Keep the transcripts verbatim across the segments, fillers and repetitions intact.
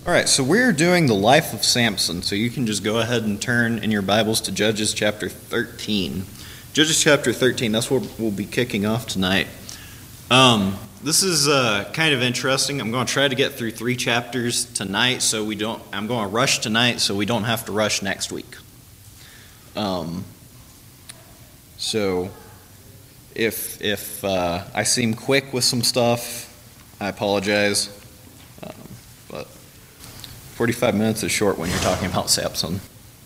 All right, so we're doing the life of Samson, so you can just go ahead and turn in your Bibles to Judges chapter thirteen. Judges chapter thirteen, that's what we'll be kicking off tonight. Um, this is uh, kind of interesting. I'm going to try to get through three chapters tonight, so we don't. I'm going to rush tonight, so we don't have to rush next week. Um, so, if if uh, I seem quick with some stuff, I apologize. Um, but forty-five minutes is short when you're talking about Samson.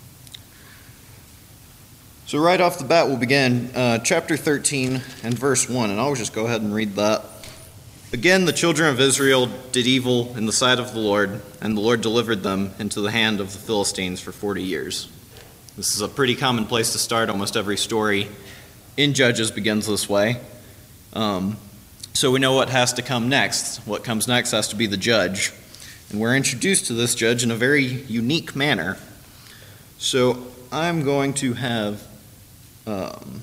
So right off the bat, we'll begin uh, chapter thirteen and verse one, and I'll just go ahead and read that. Again, the children of Israel did evil in the sight of the Lord, and the Lord delivered them into the hand of the Philistines for forty years. This is a pretty common place to start. Almost every story in Judges begins this way. Um, so we know what has to come next. What comes next has to be the judge. And we're introduced to this judge in a very unique manner. So I'm going to have um,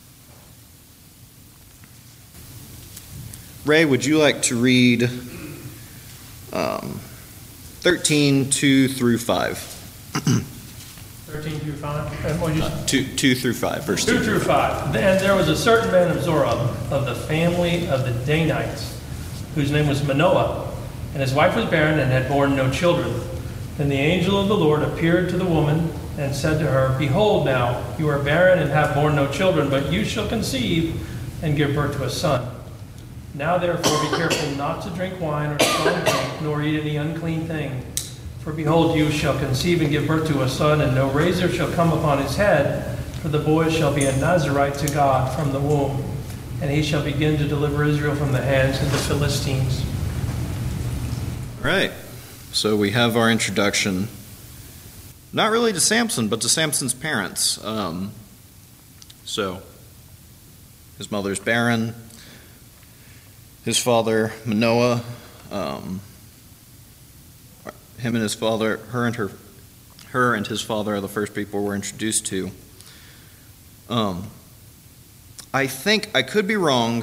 Ray, would you like to read um, thirteen, two through five? thirteen through five? And what you Uh, two, two through five, verse two two. through five. And there was a certain man of Zorah, of the family of the Danites, whose name was Manoah. And his wife was barren and had borne no children. Then the angel of the Lord appeared to the woman and said to her, Behold now, you are barren and have borne no children, but you shall conceive and give birth to a son. Now therefore be careful not to drink wine or strong drink, nor eat any unclean thing. For behold, you shall conceive and give birth to a son, and no razor shall come upon his head, for the boy shall be a Nazarite to God from the womb, and he shall begin to deliver Israel from the hands of the Philistines. Right. So we have our introduction, not really to Samson, but to Samson's parents. Um, so his mother's barren. His father, Manoah, um, him and his father, her and her, her and his father are the first people we're introduced to. Um, I think, I could be wrong,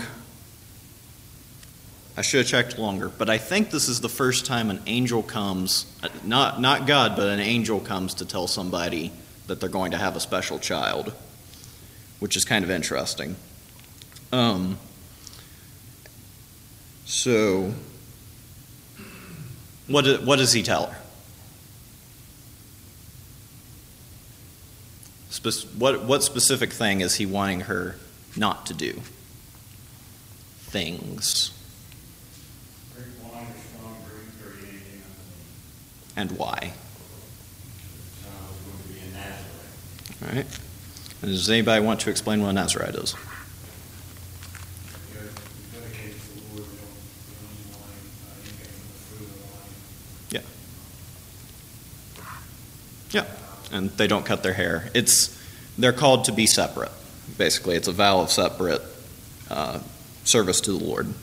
I should have checked longer, but I think this is the first time an angel comes, not not God, but an angel comes to tell somebody that they're going to have a special child, which is kind of interesting. Um, so, what, do, what does he tell her? Spe- what, what specific thing is he wanting her not to do? Things. And why? All right. And does anybody want to explain what a Nazarite is? Yeah. Yeah. And they don't cut their hair. It's they're called to be separate. Basically, it's a vow of separate uh, service to the Lord.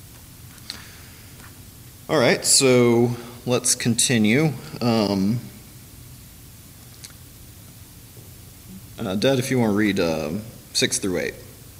All right. So let's continue. Um, uh, Dad, if you want to read uh, six through eight.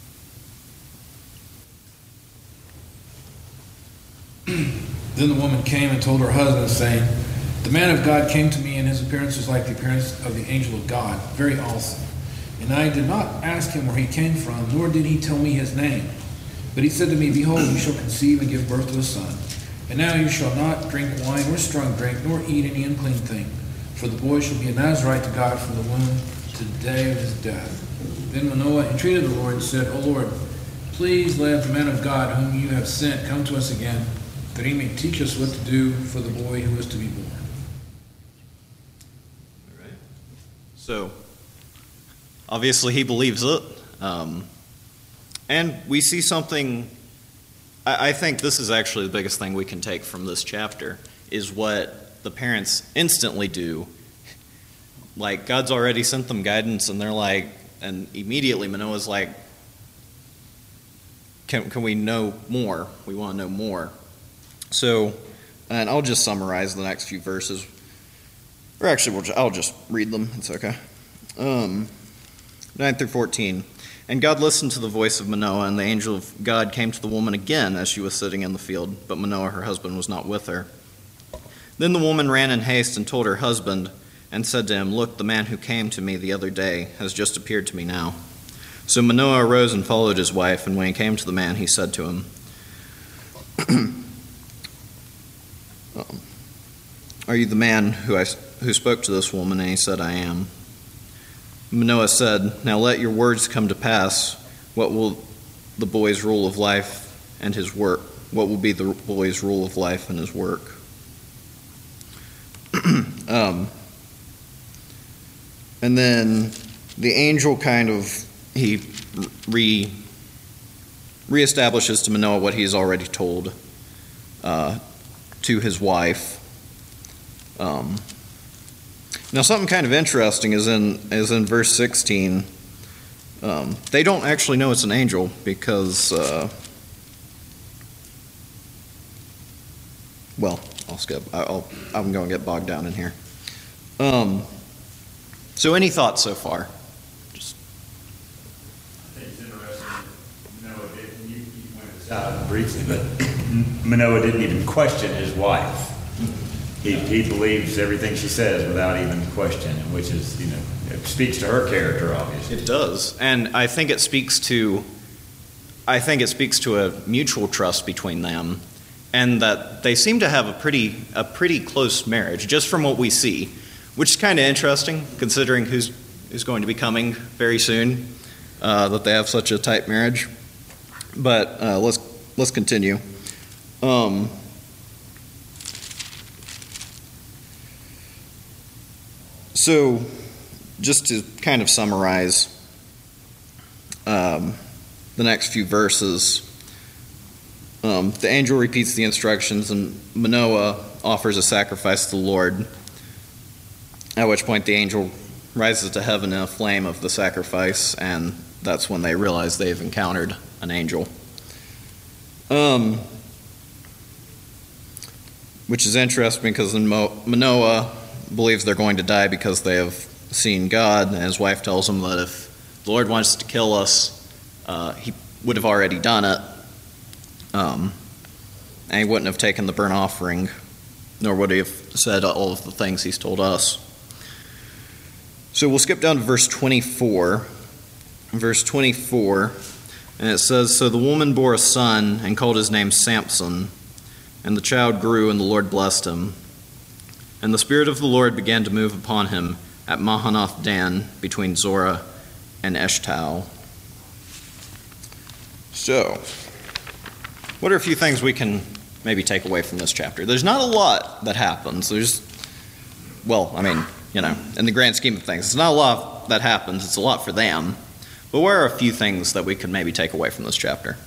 Then the woman came and told her husband, saying, The man of God came to me, and his appearance was like the appearance of the angel of God, very awesome. And I did not ask him where he came from, nor did he tell me his name. But he said to me, Behold, you shall conceive and give birth to a son. And now you shall not drink wine or strong drink, nor eat any unclean thing. For the boy shall be a Nazarite to God from the womb to the day of his death. Then Manoah entreated the Lord and said, O Lord, please let the man of God whom you have sent come to us again, that he may teach us what to do for the boy who is to be born. All right. So, obviously he believes it. Um, and we see something... I think this is actually the biggest thing we can take from this chapter, is what the parents instantly do. Like, God's already sent them guidance, and they're like, and immediately Manoah's like, can, can we know more? We want to know more. So, and I'll just summarize the next few verses. Or actually, we'll just, I'll just read them. It's okay. Um, nine through fourteen. And God listened to the voice of Manoah, and the angel of God came to the woman again as she was sitting in the field, but Manoah, her husband, was not with her. Then the woman ran in haste and told her husband and said to him, "Look, the man who came to me the other day has just appeared to me now." So Manoah arose and followed his wife, and when he came to the man, he said to him, "Are you the man who I, who spoke to this woman?" And he said, "I am." Manoah said, "Now let your words come to pass. What will the boy's rule of life and his work? What will be the boy's rule of life and his work?" um, and then the angel kind of, he re reestablishes to Manoah what he's already told uh, to his wife. Um, now, something kind of interesting is in is in verse sixteen. Um, they don't actually know it's an angel because, uh, well, I'll skip. I'll, I'm going to get bogged down in here. Um, so, any thoughts so far? Just I think it's interesting. Manoah did. You, you pointed this out briefly, but Manoah didn't even question his wife. He, he believes everything she says without even question, which is, you know, it speaks to her character, obviously. It does, and I think it speaks to, I think it speaks to a mutual trust between them, and that they seem to have a pretty, a pretty close marriage, just from what we see, which is kind of interesting, considering who's who's going to be coming very soon, uh, that they have such a tight marriage. But uh, let's let's continue. Um, so. Just to kind of summarize um, the next few verses, um, the angel repeats the instructions, and Manoah offers a sacrifice to the Lord, at which point the angel rises to heaven in a flame of the sacrifice, and that's when they realize they've encountered an angel. Um, which is interesting because Manoah believes they're going to die because they have seen God, and his wife tells him that if the Lord wants to kill us, uh, he would have already done it, um, and he wouldn't have taken the burnt offering, nor would he have said all of the things he's told us. So we'll skip down to verse twenty-four. Verse twenty-four, and it says, "So the woman bore a son and called his name Samson, and the child grew, and the Lord blessed him. And the Spirit of the Lord began to move upon him at Mahanath Dan, between Zorah and Eshtaol." So, what are a few things we can maybe take away from this chapter? There's not a lot that happens. There's, well, I mean, you know, in the grand scheme of things, it's not a lot that happens. It's a lot for them. But what are a few things that we could maybe take away from this chapter?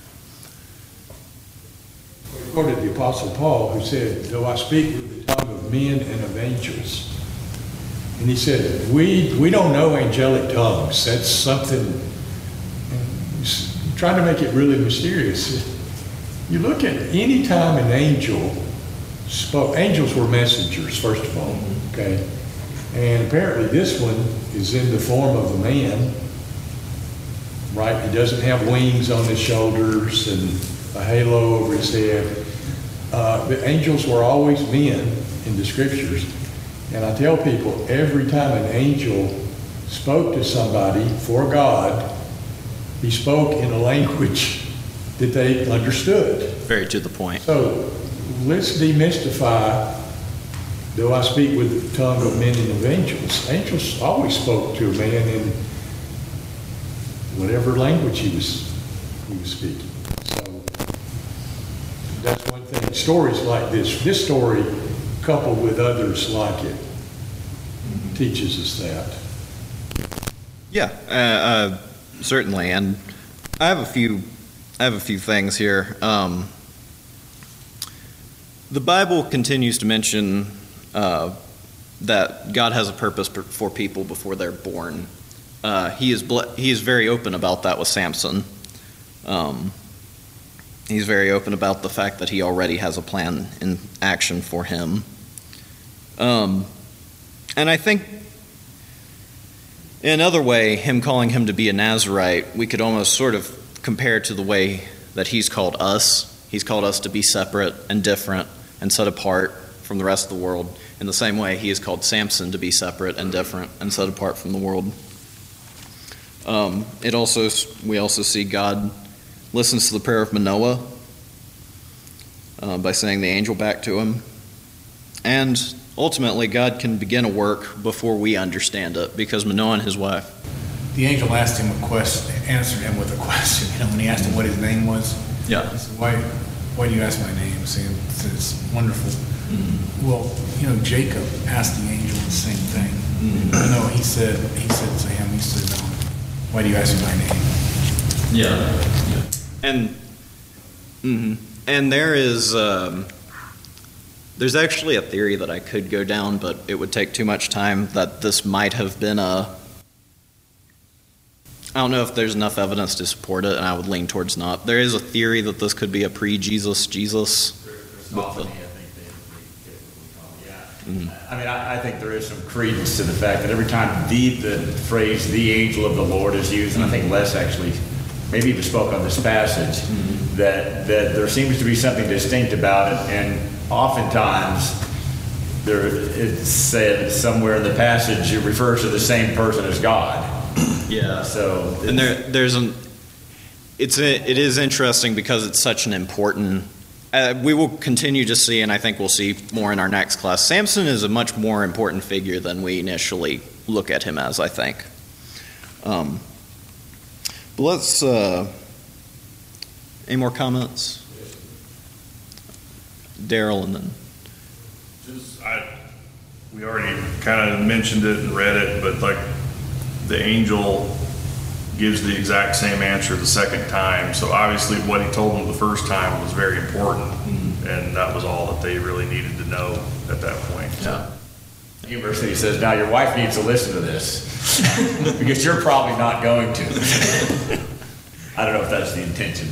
We quoted the Apostle Paul, who said, "Though I speak with the tongue of men and of angels." And he said, we we don't know angelic tongues. That's something, he's trying to make it really mysterious. You look at any time an angel spoke, angels were messengers, first of all, okay? And apparently this one is in the form of a man, right? He doesn't have wings on his shoulders and a halo over his head. Uh, the angels were always men in the scriptures. And I tell people, every time an angel spoke to somebody for God, he spoke in a language that they understood. Very to the point. So let's demystify, though I speak with the tongue of men and of angels. Angels always spoke to a man in whatever language he was, he was speaking. So that's one thing. Stories like this, this story, coupled with others like it, teaches us that. Yeah, uh, uh, certainly. And I have a few, I have a few things here. Um, the Bible continues to mention uh, that God has a purpose for people before they're born. Uh, he is ble- he is very open about that with Samson. Um, he's very open about the fact that he already has a plan in action for him. Um, and I think in another way, him calling him to be a Nazirite, we could almost sort of compare to the way that he's called us. He's called us to be separate and different and set apart from the rest of the world. In the same way, he is called Samson to be separate and different and set apart from the world. Um, it also, we also see God listens to the prayer of Manoah uh, by sending the angel back to him. And ultimately, God can begin a work before we understand it, because Manoah and his wife. The angel asked him a question, answered him with a question. You know, when he asked him what his name was. Yeah. He said, why, why do you ask my name? Saying, it's wonderful. Mm-hmm. Well, you know, Jacob asked the angel the same thing. Mm-hmm. I know he said, he said to him, he said, um, why do you ask me my name? Yeah. yeah. And, mm-hmm. and there is, um, there's actually a theory that I could go down, but it would take too much time, that this might have been a, I don't know if there's enough evidence to support it, and I would lean towards not. There is a theory that this could be a pre-Jesus Jesus. Christophany, I think they, they typically call it. Yeah. Mm-hmm. I mean, I, I think there is some credence to the fact that every time the, the phrase "the angel of the Lord" is used, and I think Les actually maybe even spoke on this passage, mm-hmm. that that there seems to be something distinct about it, and oftentimes there it's said somewhere in the passage it refers to the same person as God. Yeah. So and there there's an it's a, it is interesting because it's such an important. Uh, we will continue to see, and I think we'll see more in our next class. Samson is a much more important figure than we initially look at him as, I think. Um, but let's. Uh, any more comments, Daryl, and then. Just I, we already kind of mentioned it and read it, but like the angel gives the exact same answer the second time. So obviously what he told them the first time was very important, mm-hmm. and that was all that they really needed to know at that point. Yeah. The university says, now your wife needs to listen to this because you're probably not going to. I don't know if that's the intention,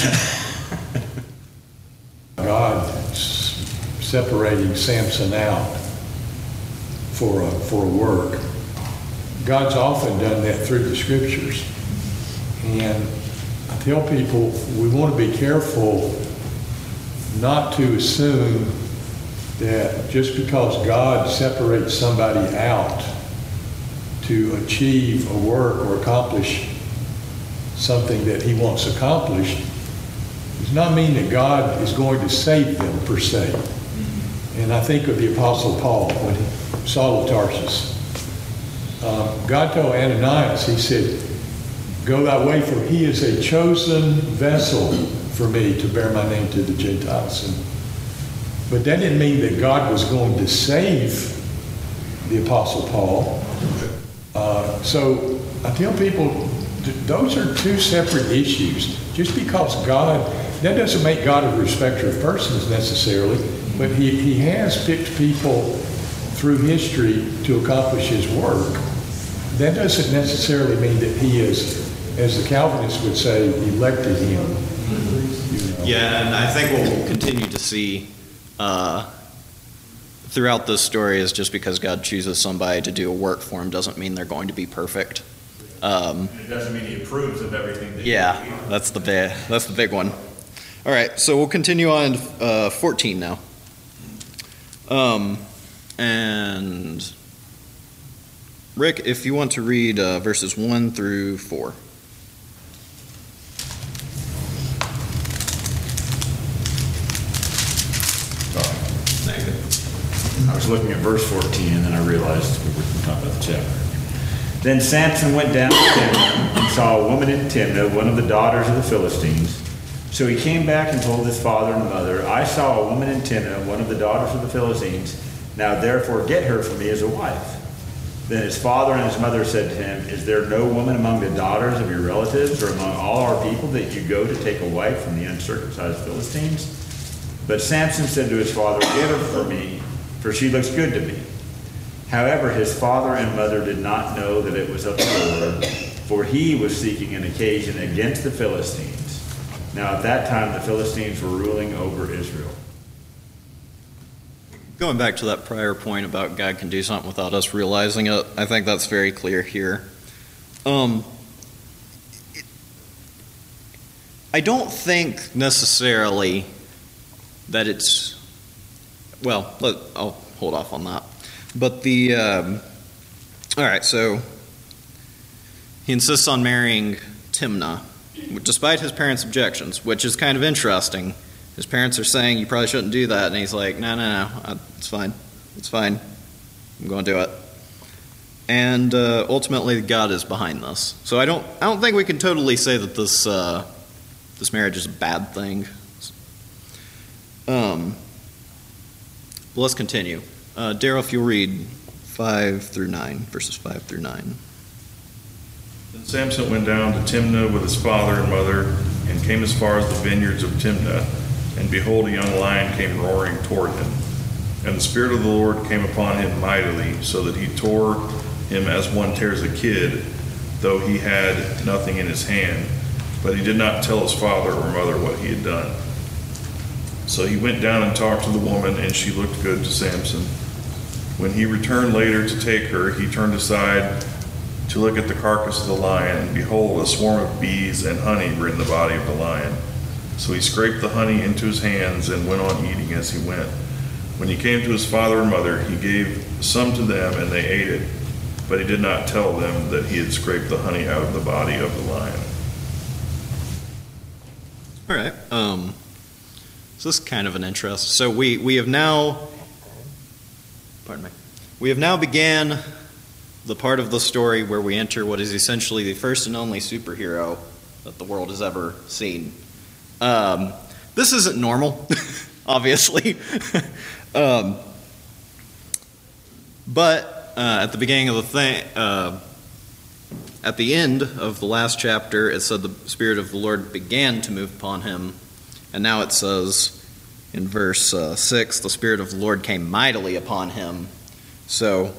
but God separating Samson out for a, for a work. God's often done that through the scriptures. And I tell people we want to be careful not to assume that just because God separates somebody out to achieve a work or accomplish something that he wants accomplished does not mean that God is going to save them per se. And I think of the Apostle Paul when he, Saul of Tarsus. Um, God told Ananias, he said, go thy way, for he is a chosen vessel for me to bear my name to the Gentiles. And, but that didn't mean that God was going to save the Apostle Paul. Uh, so I tell people, th- those are two separate issues. Just because God, that doesn't make God a respecter of persons necessarily, but he, he has picked people through history to accomplish his work. That doesn't necessarily mean that he is, as the Calvinists would say, elected him. You know. Yeah, and I think what we'll continue to see uh, throughout this story is just because God chooses somebody to do a work for him doesn't mean they're going to be perfect. Um, it doesn't mean he approves of everything that yeah, you do. that's the big, that's the big one. All right, so we'll continue on uh, fourteen now. Um, and Rick, if you want to read uh, verses one through four. I was looking at verse fourteen, and then I realized we were talking about the chapter. Then Samson went down to Timnah and saw a woman in Timnah, one of the daughters of the Philistines. So he came back and told his father and mother, I saw a woman in Timnah, one of the daughters of the Philistines. Now therefore get her for me as a wife. Then his father and his mother said to him, Is there no woman among the daughters of your relatives or among all our people that you go to take a wife from the uncircumcised Philistines? But Samson said to his father, Get her for me, for she looks good to me. However, his father and mother did not know that it was of the Lord, for he was seeking an occasion against the Philistines. Now at that time the Philistines were ruling over Israel. Going back to that prior point about God can do something without us realizing it, I think that's very clear here. Um, it, I don't think necessarily that it's well, let, I'll hold off on that. But the, um, all right, so he insists on marrying Timnah, despite his parents' objections, which is kind of interesting. His parents are saying, you probably shouldn't do that, and he's like, no, no, no, it's fine. It's fine. I'm going to do it. And uh, ultimately, God is behind this. So I don't, I don't think we can totally say that this, uh, this marriage is a bad thing. Um, but let's continue. Uh, Daryl, if you'll read five through nine, verses five through nine. Then Samson went down to Timnah with his father and mother, and came as far as the vineyards of Timnah. And behold, a young lion came roaring toward him. And the Spirit of the Lord came upon him mightily, so that he tore him as one tears a kid, though he had nothing in his hand. But he did not tell his father or mother what he had done. So he went down and talked to the woman, and she looked good to Samson. When he returned later to take her, he turned aside to look at the carcass of the lion, and behold, a swarm of bees and honey were in the body of the lion. So he scraped the honey into his hands and went on eating as he went. When he came to his father and mother, he gave some to them, and they ate it. But he did not tell them that he had scraped the honey out of the body of the lion. All right. Um, so this is kind of an interest. So we, we have now, pardon me, we have now began the part of the story where we enter what is essentially the first and only superhero that the world has ever seen. Um, this isn't normal, obviously. um, but uh, at the beginning of the thing, uh, at the end of the last chapter, it said the Spirit of the Lord began to move upon him. And now it says in verse uh, six, the Spirit of the Lord came mightily upon him. So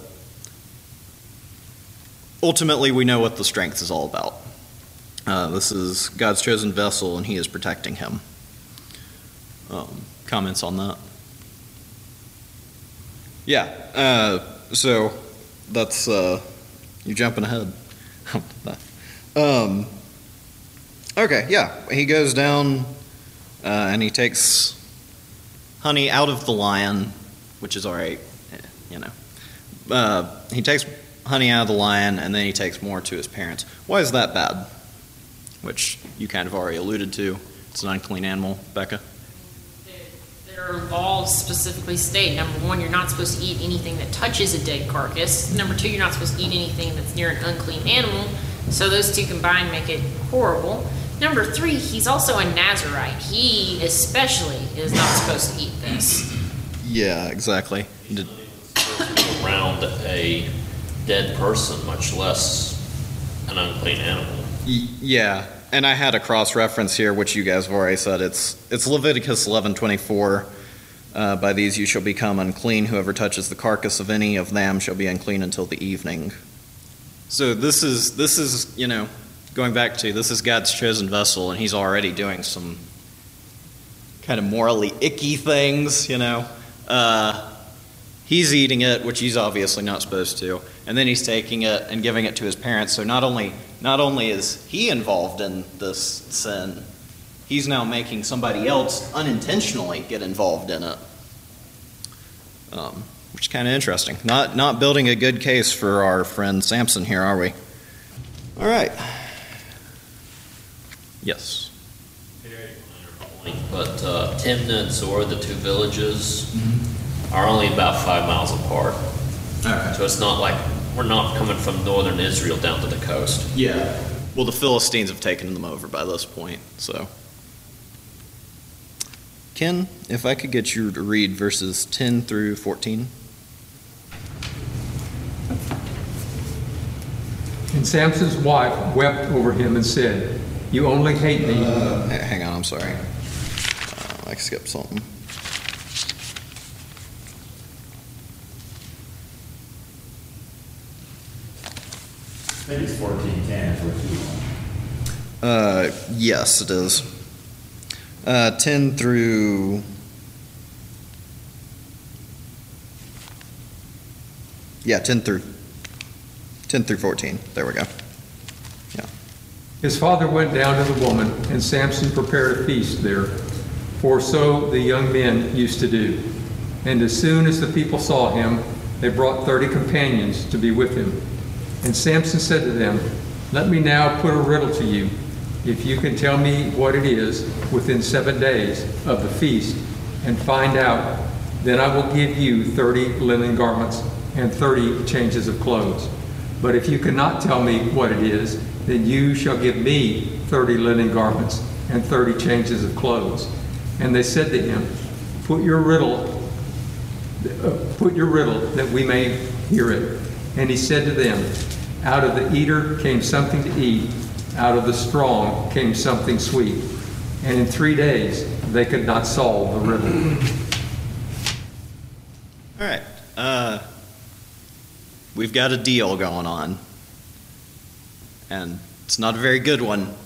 ultimately, we know what the strength is all about. Uh, this is God's chosen vessel, and he is protecting him. Um, comments on that? Yeah, uh, so that's, uh, you're jumping ahead. um, okay, yeah, he goes down uh, and he takes honey out of the lion, which is all right, you know. Uh, he takes honey out of the lion, and then he takes more to his parents. Why is that bad? Which you kind of already alluded to. It's an unclean animal. Becca? Their laws specifically state, number one, you're not supposed to eat anything that touches a dead carcass. Number two, you're not supposed to eat anything that's near an unclean animal. So those two combined make it horrible. Number three, he's also a Nazirite. He especially is not supposed to eat this. Yeah, exactly. Did- around a dead person, much less an unclean animal. y- yeah, and I had a cross-reference here, which you guys have already said. It's it's Leviticus eleven twenty-four. Uh, by these you shall become unclean. Whoever touches the carcass of any of them shall be unclean until the evening. So this is this is you know going back to this is God's chosen vessel, and he's already doing some kind of morally icky things. You know, uh, he's eating it, which he's obviously not supposed to, and then he's taking it and giving it to his parents. So not only not only is he involved in this sin, he's now making somebody else unintentionally get involved in it, um, which is kind of interesting. Not not building a good case for our friend Samson here, are we? All right. Yes. But uh, Timnah and Zorah, the two villages, mm-hmm. are only about five miles apart. All right. So it's not like we're not coming from northern Israel down to the coast. Yeah. Well, the Philistines have taken them over by this point, so. Ken, if I could get you to read verses ten through fourteen. And Samson's wife wept over him and said, "You only hate me." Uh, hang on, I'm sorry. Uh, I skipped something. Maybe it's fourteen ten is what you want. Uh, yes, it is. Uh, ten through. Yeah, ten through. ten through fourteen. There we go. Yeah. His father went down to the woman, and Samson prepared a feast there, for so the young men used to do. And as soon as the people saw him, they brought thirty companions to be with him. And Samson said to them, "Let me now put a riddle to you. If you can tell me what it is within seven days of the feast and find out, then I will give you thirty linen garments and thirty changes of clothes. But if you cannot tell me what it is, then you shall give me thirty linen garments and thirty changes of clothes." And they said to him, "Put your riddle, uh, put your riddle that we may hear it." And he said to them, "Out of the eater came something to eat, out of the strong came something sweet." And in three days they could not solve the riddle. All right. Uh, we've got a deal going on. And it's not a very good one.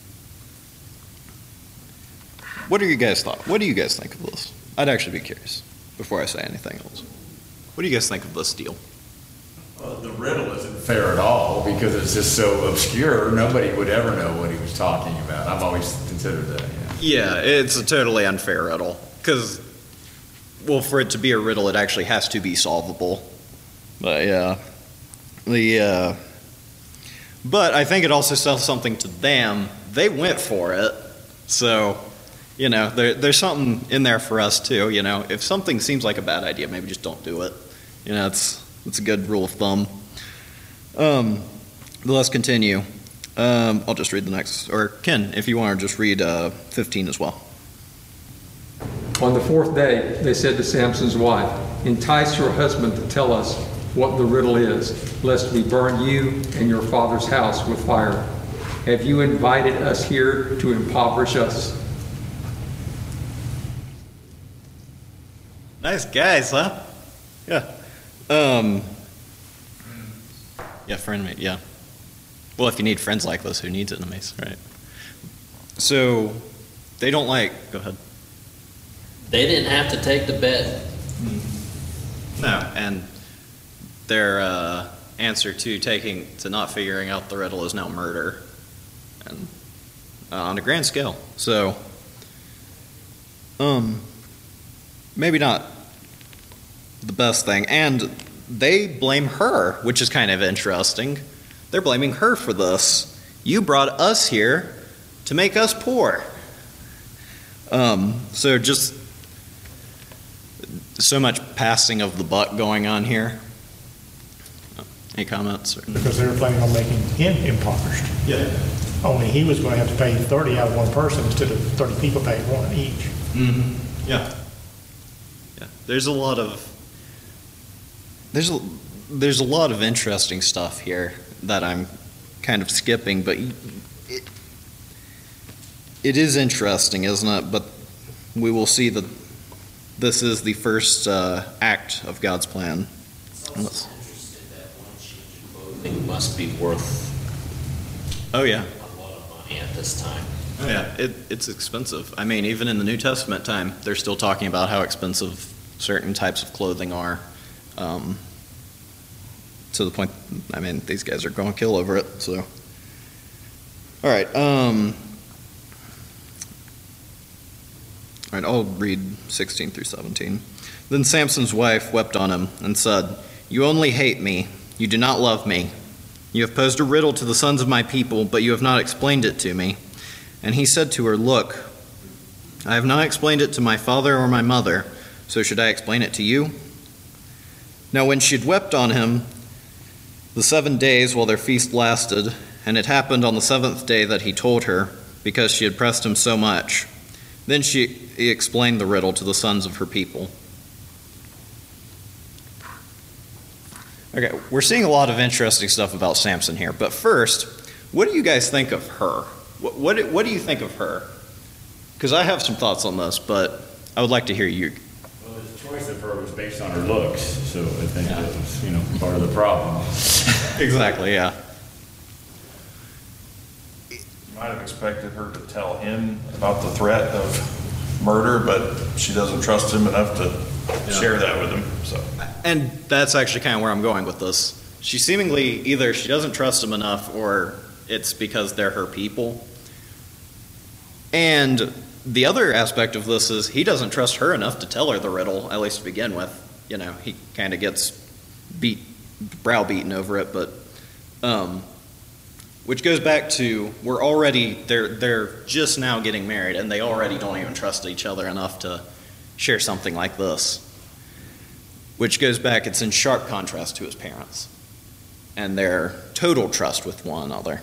What are you guys thought? What do you guys think of this? I'd actually be curious before I say anything else. What do you guys think of this deal? Well, the riddle isn't fair at all because it's just so obscure. Nobody would ever know what he was talking about. I've always considered that. Yeah, Yeah, it's a totally unfair riddle. Because, well, for it to be a riddle, it actually has to be solvable. But yeah, the uh, but I think it also says something to them. They went for it, so you know, there, there's something in there for us too. You know, if something seems like a bad idea, maybe just don't do it. You know, it's it's a good rule of thumb. Um, but let's continue. Um, I'll just read the next, or Ken, if you want to just read uh, fifteen as well. On the fourth day, they said to Samson's wife, "Entice your husband to tell us what the riddle is, lest we burn you and your father's house with fire. Have you invited us here to impoverish us?" Nice guys, huh? Yeah. Um. Yeah, friend mate. Yeah. Well, if you need friends like this, who needs enemies, right? So, they don't like. Go ahead. They didn't have to take the bet. No, and their uh, answer to taking to not figuring out the riddle is now murder, and uh, on a grand scale. So, um, maybe not the best thing. And they blame her, which is kind of interesting. They're blaming her for this. You brought us here to make us poor. Um, so just so much passing of the buck going on here. Any comments? Or? Because they were planning on making him impoverished. Yeah. Only he was going to have to pay thirty out of one person instead of thirty people paying one each. Mm-hmm. Yeah. Yeah. There's a lot of there's a there's a lot of interesting stuff here that I'm kind of skipping, but it, it is interesting, isn't it? But we will see that this is the first uh, act of God's plan. It's also interesting that one change of clothing must be worth Oh yeah. a lot of money at this time. Oh yeah, it, it's expensive. I mean, even in the New Testament time, they're still talking about how expensive certain types of clothing are. Um, to the point, I mean, these guys are going to kill over it. So, all right. Um, all right, I'll read sixteen through seventeen. Then Samson's wife wept on him and said, "You only hate me. You do not love me. You have posed a riddle to the sons of my people, but you have not explained it to me." And he said to her, "Look, I have not explained it to my father or my mother, so should I explain it to you?" Now when she had wept on him the seven days while their feast lasted, and it happened on the seventh day that he told her, because she had pressed him so much, then she explained the riddle to the sons of her people. Okay, we're seeing a lot of interesting stuff about Samson here, but first, what do you guys think of her? What, what, what do you think of her? Because I have some thoughts on this, but I would like to hear you. Well, his choice of her was based on her looks, so I think that was, you know, part of the problem. Exactly, yeah. You might have expected her to tell him about the threat of murder, but she doesn't trust him enough to Yeah. share that with him, so. And that's actually kind of where I'm going with this. She seemingly, either she doesn't trust him enough, or it's because they're her people. And the other aspect of this is he doesn't trust her enough to tell her the riddle, at least to begin with. You know, he kind of gets beat, browbeaten over it, but, um, which goes back to, we're already, they're, they're just now getting married, and they already don't even trust each other enough to share something like this. Which goes back, it's in sharp contrast to his parents and their total trust with one another.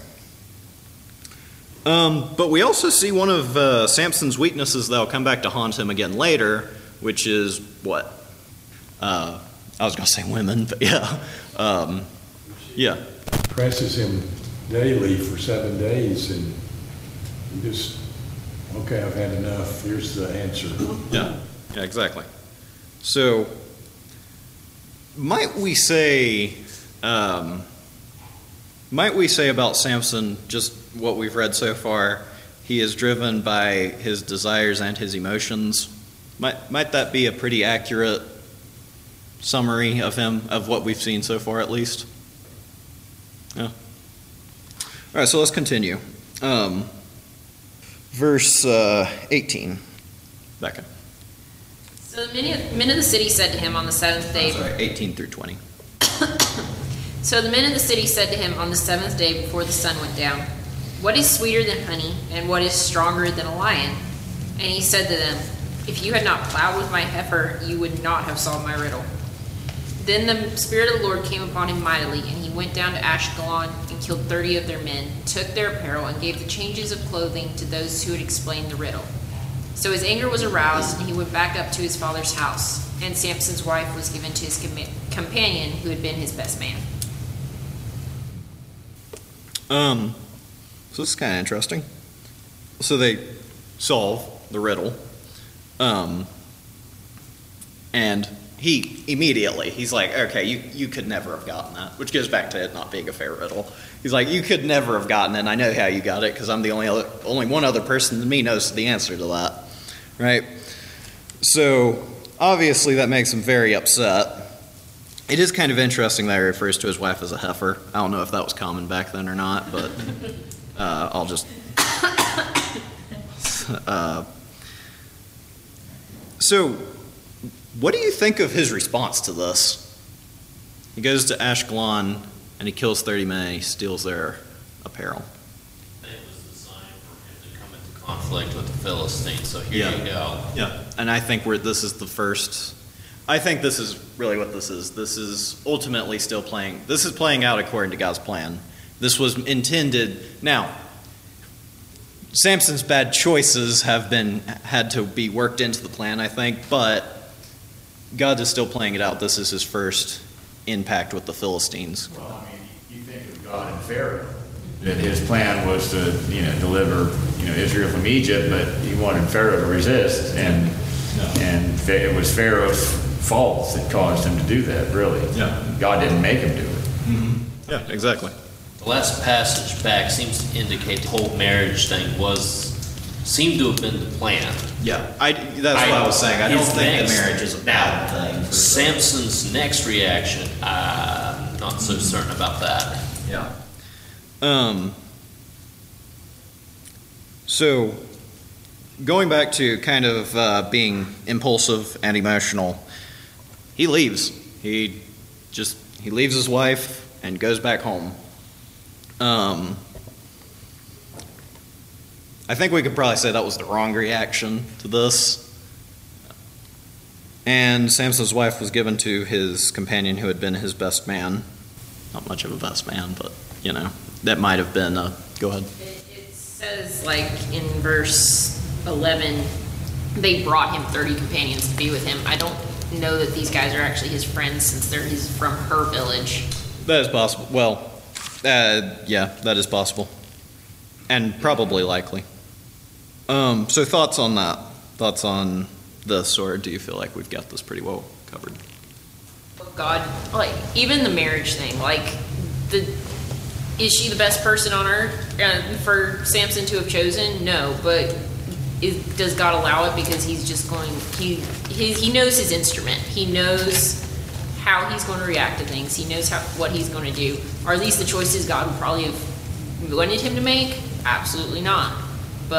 Um, but we also see one of uh, Samson's weaknesses that'll come back to haunt him again later, which is what? Uh, I was going to say women, but yeah. Um, yeah. Presses him daily for seven days and he just, okay, I've had enough. Here's the answer. Yeah, yeah, exactly. So, might we say, um, might we say about Samson, just what we've read so far, he is driven by his desires and his emotions? Might, might that be a pretty accurate summary of him, of what we've seen so far at least? Yeah. All right, so let's continue. Um, verse uh, eighteen. Becca. So the men men of the city said to him on the seventh day. I'm sorry, eighteen through twenty. So the men of the city said to him on the seventh day before the sun went down, "What is sweeter than honey, and what is stronger than a lion?" And he said to them, "If you had not plowed with my heifer, you would not have solved my riddle." Then the Spirit of the Lord came upon him mightily, and he went down to Ashkelon and killed thirty of their men, took their apparel, and gave the changes of clothing to those who had explained the riddle. So his anger was aroused, and he went back up to his father's house, and Samson's wife was given to his com- companion, who had been his best man. Um, so this is kind of interesting. So they solve the riddle, um, and he immediately, he's like, okay, you, you could never have gotten that, which goes back to it not being a fair riddle. He's like, you could never have gotten it, and I know how you got it, because I'm the only other, only one other person than me knows the answer to that, right? So, obviously that makes him very upset. It is kind of interesting that he refers to his wife as a heifer. I don't know if that was common back then or not, but uh, I'll just... Uh, so, what do you think of his response to this? He goes to Ashkelon and he kills thirty men and he steals their apparel. It was designed for him to come into conflict with the Philistines, so here Yeah. you go. Yeah, and I think we're, this is the first... I think this is really what this is. This is ultimately still playing... This is playing out according to God's plan. This was intended... Now, Samson's bad choices have been had to be worked into the plan, I think, but God is still playing it out. This is his first impact with the Philistines. Well, I mean, you think of God and Pharaoh, that his plan was to, you know, deliver, you know, Israel from Egypt, but he wanted Pharaoh to resist, and and it was Pharaoh's fault that caused him to do that, really. Yeah. God didn't make him do it. Mm-hmm. Yeah, exactly. The last passage back seems to indicate the whole marriage thing was, seemed to have been the plan. Yeah, I, that's I- what I was saying. I don't his think next- the marriage is a bad thing. for- Samson's next reaction, I'm not so certain about that. Yeah. Um. So, going back to kind of uh, being impulsive and emotional, he leaves. He just he leaves his wife and goes back home. Um. I think we could probably say that was the wrong reaction to this. And Samson's wife was given to his companion who had been his best man. Not much of a best man, but, you know, that might have been a... Go ahead. It, it says, like, in verse eleven, they brought him thirty companions to be with him. I don't know that these guys are actually his friends since they're his from her village. That is possible. Well, uh, yeah, that is possible. And probably likely. Um, so thoughts on that? Thoughts on this, or do you feel like we've got this pretty well covered? God, like, even the marriage thing, like, the is she the best person on earth uh, for Samson to have chosen? No, but is, does God allow it because he's just going, he, he, he knows his instrument. He knows how he's going to react to things. He knows how what he's going to do. Are these the choices God would probably have wanted him to make? Absolutely not. But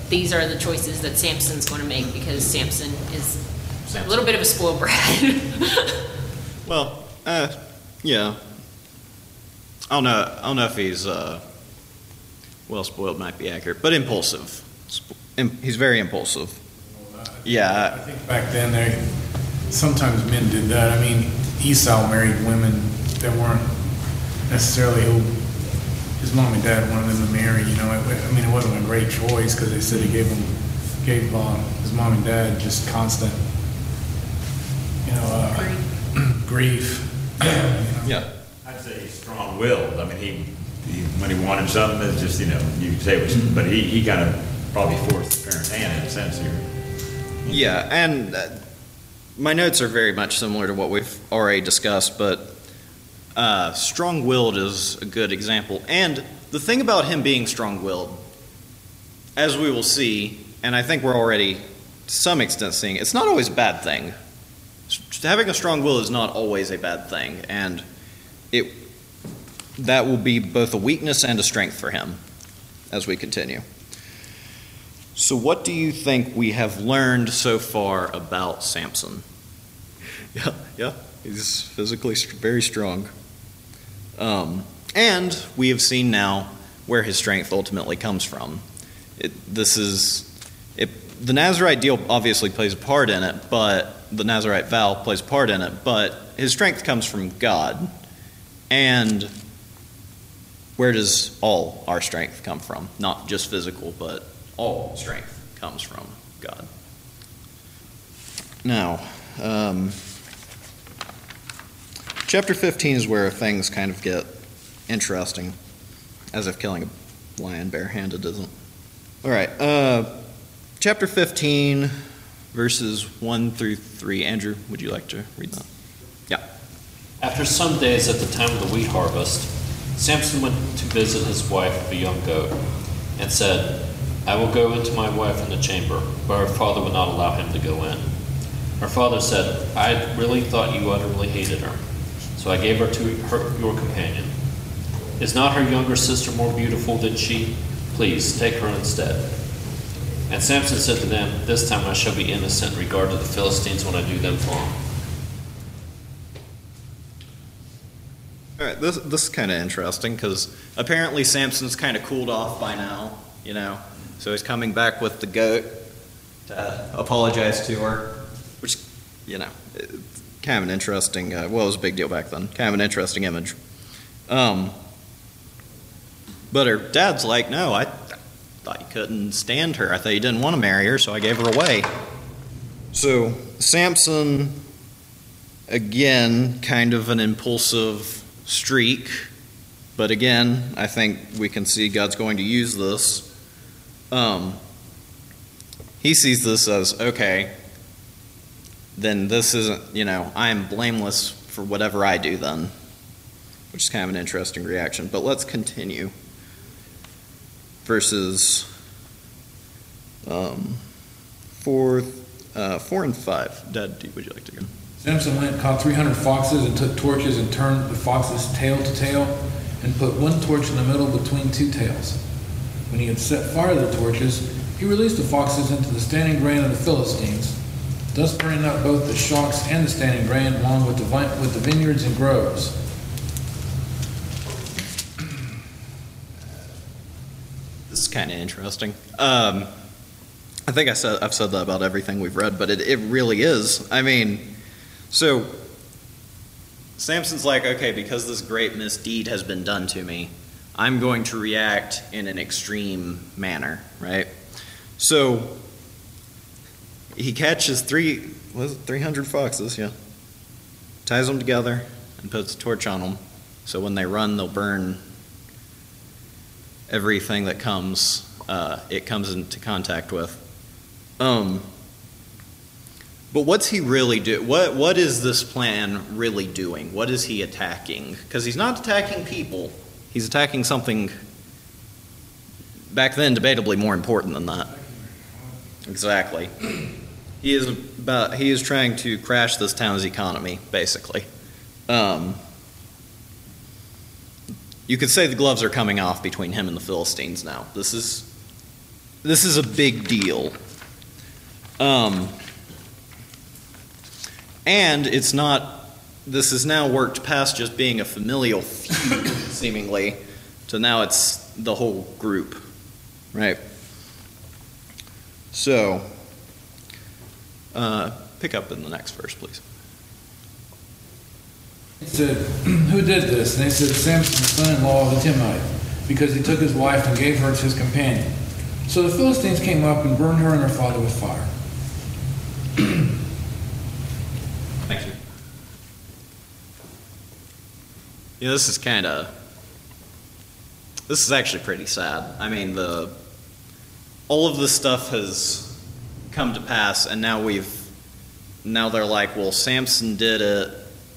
these are the choices that Samson's going to make because Samson is a little bit of a spoiled brat. Well, uh, yeah. I don't know. I don't know if he's uh, well spoiled. Might be accurate, but impulsive. Sp- im- he's very impulsive. Well, I think- Yeah. I think back then, they, sometimes men did that. I mean, Esau married women that weren't necessarily who his mom and dad wanted them to marry. You know, it, I mean, it wasn't a great choice because they said he gave him, gave um, his mom and dad just constant, you know, uh, grief. You know? Yeah. I'd say he's strong-willed. I mean, he, he, when he wanted something, it's just, you know, you could say it was, but he, he kind of probably forced the parent's hand in a sense here. Yeah, and uh, my notes are very much similar to what we've already discussed, but uh, strong-willed is a good example. And the thing about him being strong-willed, as we will see, and I think we're already to some extent seeing, it's not always a bad thing. S- Having a strong will is not always a bad thing, and it that will be both a weakness and a strength for him as we continue. So what do you think we have learned so far about Samson? Yeah, yeah, he's physically st- very strong. Um, and we have seen now where his strength ultimately comes from. It, this is, it, the Nazirite deal obviously plays a part in it, but the Nazirite vow plays a part in it, but his strength comes from God. And where does all our strength come from? Not just physical, but all strength comes from God. Now, um, chapter fifteen is where things kind of get interesting, as if killing a lion barehanded isn't. All right, uh, chapter fifteen, verses one through three. Andrew, would you like to read that? Yeah. After some days at the time of the wheat harvest, Samson went to visit his wife, a young goat, and said, I will go into my wife in the chamber, but her father would not allow him to go in. Her father said, I really thought you utterly hated her, so I gave her to her, your companion. Is not her younger sister more beautiful than she? Please, take her instead. And Samson said to them, This time I shall be innocent in regard to the Philistines when I do them wrong. All right, this this is kind of interesting because apparently Samson's kind of cooled off by now, you know. So he's coming back with the goat to apologize to her, which, you know, kind of an interesting. Uh, well, it was a big deal back then. Kind of an interesting image. Um, but her dad's like, no, I thought you couldn't stand her. I thought you didn't want to marry her, so I gave her away. So Samson, again, kind of an impulsive streak, but again, I think we can see God's going to use this. Um, he sees this as, okay, then this isn't, you know, I am blameless for whatever I do then, which is kind of an interesting reaction. But let's continue. Verses um, four, uh, four and five. Dad, would you like to go? Samson went, caught three hundred foxes, and took torches and turned the foxes tail to tail, and put one torch in the middle between two tails. When he had set fire to the torches, he released the foxes into the standing grain of the Philistines, thus burning up both the shocks and the standing grain, along with the, vine- with the vineyards and groves. This is kind of interesting. Um, I think I said I've said that about everything we've read, but it, it really is. I mean, so Samson's like, okay, because this great misdeed has been done to me, I'm going to react in an extreme manner, right? So he catches three, was it three hundred foxes, yeah. Ties them together and puts a torch on them. So when they run, they'll burn everything that comes, uh, it comes into contact with. Um, but what's he really do? What what is this plan really doing? What is he attacking? Because he's not attacking people. He's attacking something back then debatably more important than that. Exactly. He is about he is trying to crash this town's economy, basically. Um, you could say the gloves are coming off between him and the Philistines now. This is this is a big deal. Um, and it's not, this has now worked past just being a familial feud, seemingly, to now it's the whole group, right? So, uh, pick up in the next verse, please. He said, who did this? And they said, Samson's son-in-law, the Timnite, because he took his wife and gave her to his companion. So the Philistines came up and burned her and her father with fire. Thank you. Yeah, this is kind of, this is actually pretty sad. I mean, the all of this stuff has come to pass, and now we've, now they're like, well, Samson did it,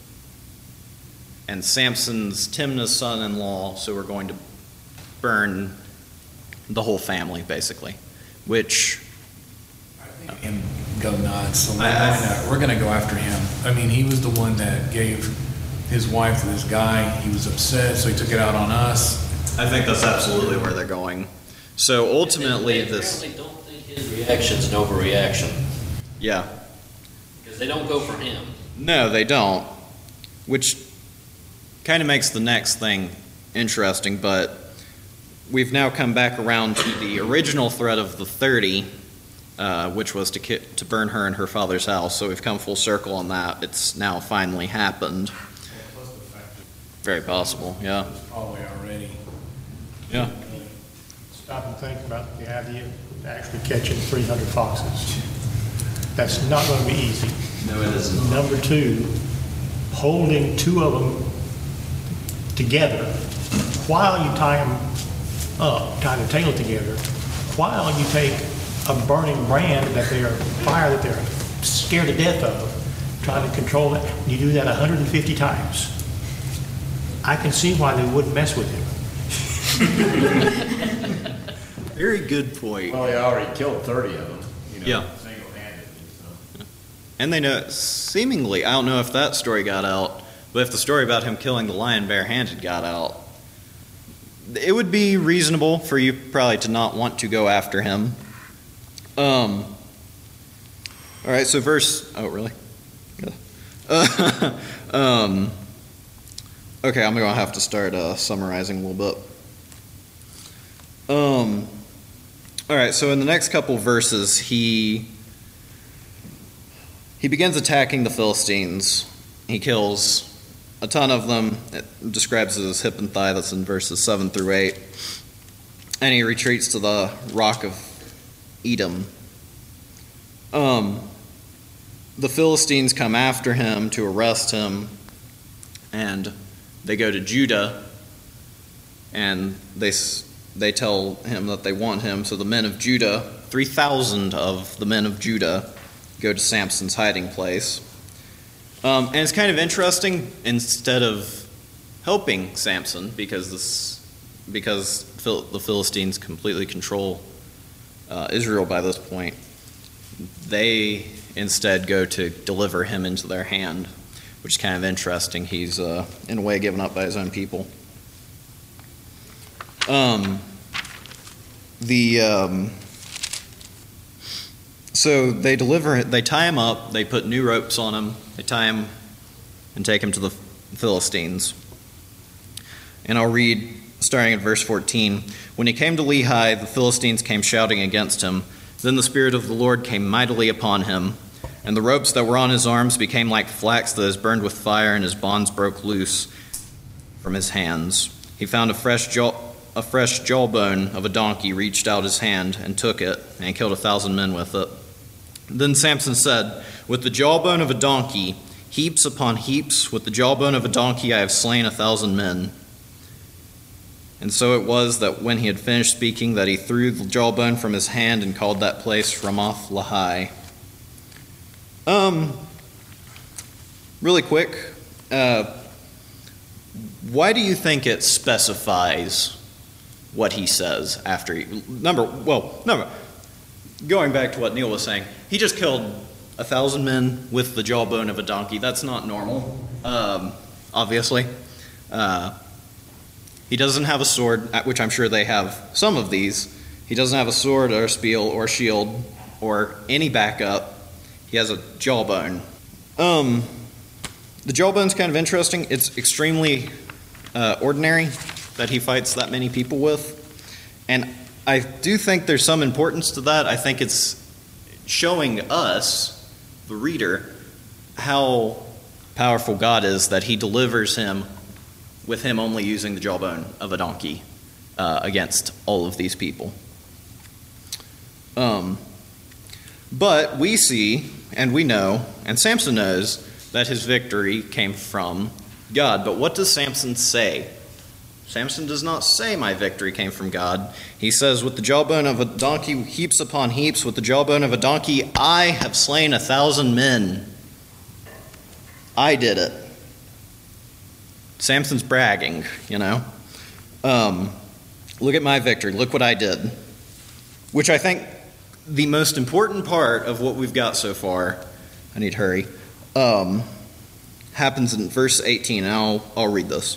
and Samson's Timnah's son-in-law, so we're going to burn the whole family, basically, which... I think him go nuts. So I- I- why not? We're going to go after him. I mean, he was the one that gave his wife to this guy. He was upset, so he took it out on us. I think that's absolutely where they're going. So ultimately, They this... apparently don't think his reaction's an overreaction, Yeah. because they don't go for him. No, they don't, which kind of makes the next thing interesting, but we've now come back around to the original threat of the thirty, uh, which was to ki- to burn her in her father's house. So we've come full circle on that. It's now finally happened. Very possible, yeah. Probably already. Yeah. Stop and think about the idea of actually catching three hundred foxes. That's not going to be easy. No, it isn't. Number two, holding two of them together while you tie them up, tie the tail together, while you take a burning brand that they're, fire that they're scared to death of, trying to control it. You do that one hundred fifty times. I can see why they wouldn't mess with him. Very good point. Well, he already killed thirty of them, you know, Yeah. single-handedly, so. And they know, seemingly, I don't know if that story got out, but if the story about him killing the lion barehanded got out, it would be reasonable for you probably to not want to go after him. Um. All right, so verse. Oh, really? Yeah. Uh, um. Okay, I'm gonna have to start uh, summarizing a little bit. Um. All right, so in the next couple verses, he he begins attacking the Philistines. He kills a ton of them. It describes it as hip and thigh. That's in verses seven through eight. And he retreats to the rock of Edom. Um, the Philistines come after him to arrest him, and they go to Judah, and they they tell him that they want him. So the men of Judah, three thousand of the men of Judah, go to Samson's hiding place. Um, and it's kind of interesting, instead of helping Samson, because this, because Phil, the Philistines completely control uh, Israel by this point, they instead go to deliver him into their hand, which is kind of interesting. He's, uh, in a way, given up by his own people. Um, the... Um, So they deliver, they tie him up, they put new ropes on him, they tie him and take him to the Philistines. And I'll read, starting at verse fourteen. When he came to Lehi, the Philistines came shouting against him. Then the Spirit of the Lord came mightily upon him, and the ropes that were on his arms became like flax that is burned with fire, and his bonds broke loose from his hands. He found a fresh jaw, a fresh jawbone of a donkey, reached out his hand and took it, and killed a thousand men with it. Then Samson said, with the jawbone of a donkey, heaps upon heaps, with the jawbone of a donkey I have slain a thousand men. And so it was that when he had finished speaking, that he threw the jawbone from his hand and called that place Ramoth Lehi. Um, really quick, uh, why do you think it specifies what he says after he, number, well, number, going back to what Neil was saying, he just killed a thousand men with the jawbone of a donkey. That's not normal, um, obviously. Uh, he doesn't have a sword, which I'm sure they have some of these. He doesn't have a sword or a spear or shield or any backup. He has a jawbone. Um, the jawbone's kind of interesting. It's extremely uh, ordinary that he fights that many people with. And I do think there's some importance to that. I think it's showing us, the reader, how powerful God is that he delivers him with him only using the jawbone of a donkey uh, against all of these people. Um, but we see, and we know, and Samson knows, that his victory came from God. But what does Samson say? Samson does not say, my victory came from God. He says, with the jawbone of a donkey, heaps upon heaps, with the jawbone of a donkey, I have slain a thousand men. I did it. Samson's bragging, you know. Um, look at my victory. Look what I did. Which I think the most important part of what we've got so far, I need to hurry, um, happens in verse eighteen, and I'll, I'll read this.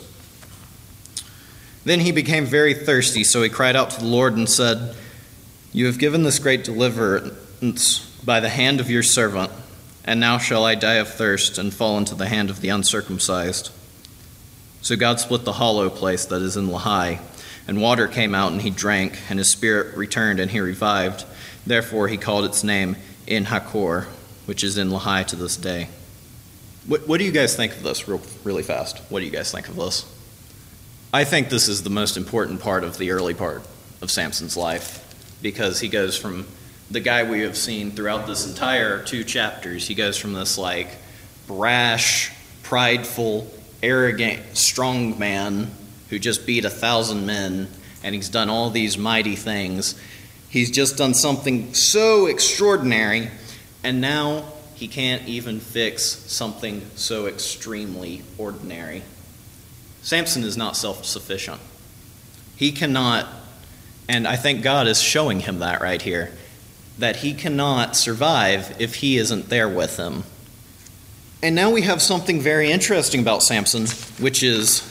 Then he became very thirsty, so he cried out to the Lord and said, you have given this great deliverance by the hand of your servant, and now shall I die of thirst and fall into the hand of the uncircumcised. So God split the hollow place that is in Lehi, and water came out, and he drank, and his spirit returned, and he revived. Therefore he called its name En-Hakkore, which is in Lehi to this day. What, what do you guys think of this real, really fast? What do you guys think of this? I think this is the most important part of the early part of Samson's life, because he goes from the guy we have seen throughout this entire two chapters. He goes from this like brash, prideful, arrogant, strong man who just beat a thousand men, and he's done all these mighty things. He's just done something so extraordinary, and now he can't even fix something so extremely ordinary. Samson is not self-sufficient. He cannot, and I think God is showing him that right here, that he cannot survive if he isn't there with him. And now we have something very interesting about Samson, which is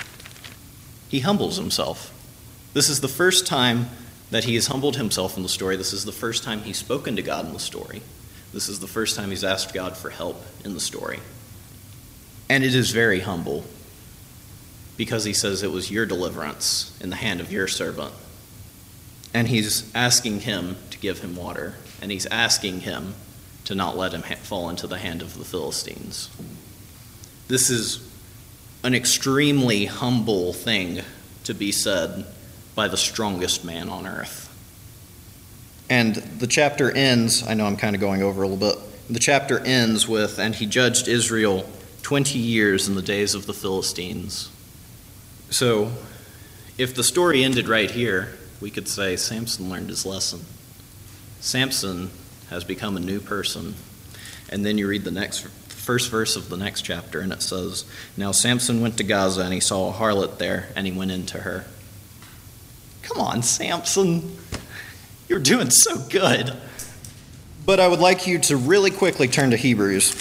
he humbles himself. This is the first time that he has humbled himself in the story. This is the first time he's spoken to God in the story. This is the first time he's asked God for help in the story. And it is very humble, because he says it was your deliverance in the hand of your servant. And he's asking him to give him water, and he's asking him to not let him ha- fall into the hand of the Philistines. This is an extremely humble thing to be said by the strongest man on earth. And the chapter ends, I know I'm kind of going over a little bit, the chapter ends with, and he judged Israel twenty years in the days of the Philistines. So, if the story ended right here, we could say Samson learned his lesson. Samson has become a new person. And then you read the next first verse of the next chapter, and it says, now Samson went to Gaza, and he saw a harlot there, and he went into her. Come on, Samson. You're doing so good. But I would like you to really quickly turn to Hebrews.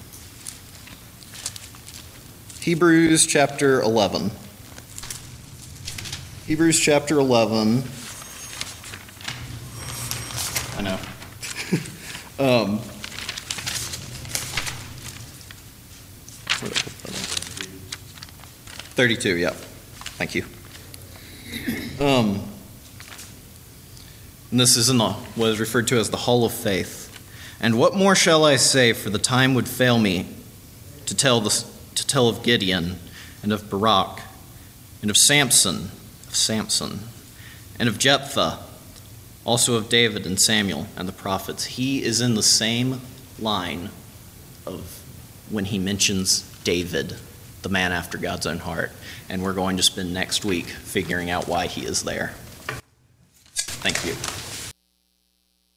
Hebrews chapter eleven. Hebrews chapter eleven. I know. um, where did I put that in? thirty-two, yeah. Thank you. Um, and this is in the, what is referred to as the Hall of Faith. And what more shall I say, for the time would fail me to tell the, to tell of Gideon and of Barak and of Samson, of Samson, and of Jephthah, also of David and Samuel and the prophets. He is in the same line of when he mentions David, the man after God's own heart. And we're going to spend next week figuring out why he is there. Thank you.